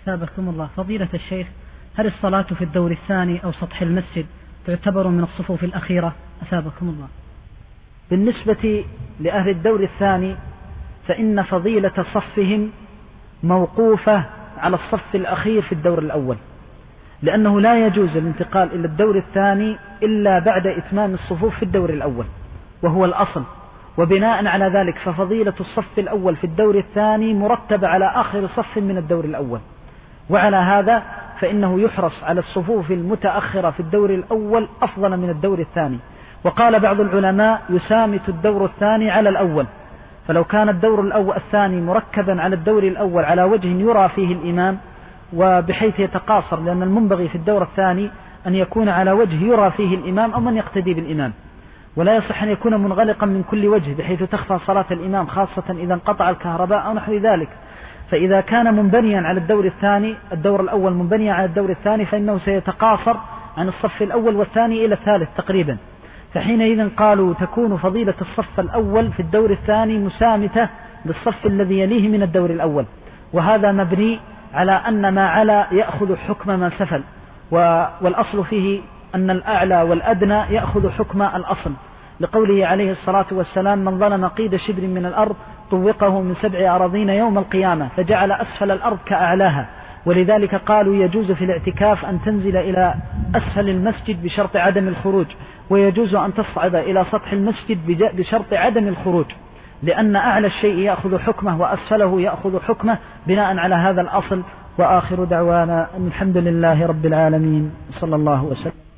أثابكم الله. فضيلة الشيخ، هل الصلاة في الدور الثاني أو سطح المسجد تعتبر من الصفوف الأخيرة؟ أثابكم الله. بالنسبة لأهل الدور الثاني فإن فضيلة صفهم موقوفة على الصف الأخير في الدور الأول، لأنه لا يجوز الانتقال إلى الدور الثاني إلا بعد إتمام الصفوف في الدور الأول، وهو الأصل. وبناء على ذلك ففضيلة الصف الأول في الدور الثاني مرتبة على آخر صف من الدور الأول، وعلى هذا فإنه يحرص على الصفوف المتأخرة في الدور الأول أفضل من الدور الثاني. وقال بعض العلماء يسامت الدور الثاني على الأول، فلو كان الدور الثاني مركبا على الدور الأول على وجه يرى فيه الإمام وبحيث يتقاصر، لأن المنبغي في الدور الثاني أن يكون على وجه يرى فيه الإمام أو من يقتدي بالإمام، ولا يصح أن يكون منغلقا من كل وجه بحيث تخفى صلاة الإمام، خاصة إذا انقطع الكهرباء أو نحو ذلك. فإذا كان منبنيا على الدور الثاني، الدور الأول منبنيا على الدور الثاني، فإنه سيتقاصر عن الصف الأول والثاني إلى الثالث تقريبا، فحينئذ قالوا تكون فضيلة الصف الأول في الدور الثاني مسامتة للصف الذي يليه من الدور الأول. وهذا مبني على أن ما علا يأخذ حكم ما سفل، والأصل فيه أن الأعلى والأدنى يأخذ حكم الأصل، لقوله عليه الصلاة والسلام: من ظلم قيد شبر من الأرض طوقه من 7 أراضين يوم القيامة، فجعل أسفل الأرض كأعلاها. ولذلك قالوا يجوز في الاعتكاف أن تنزل إلى أسفل المسجد بشرط عدم الخروج، ويجوز أن تصعد إلى سطح المسجد بشرط عدم الخروج، لأن أعلى الشيء يأخذ حكمه وأسفله يأخذ حكمه بناء على هذا الأصل. وآخر دعوانا الحمد لله رب العالمين، صلى الله وسلم.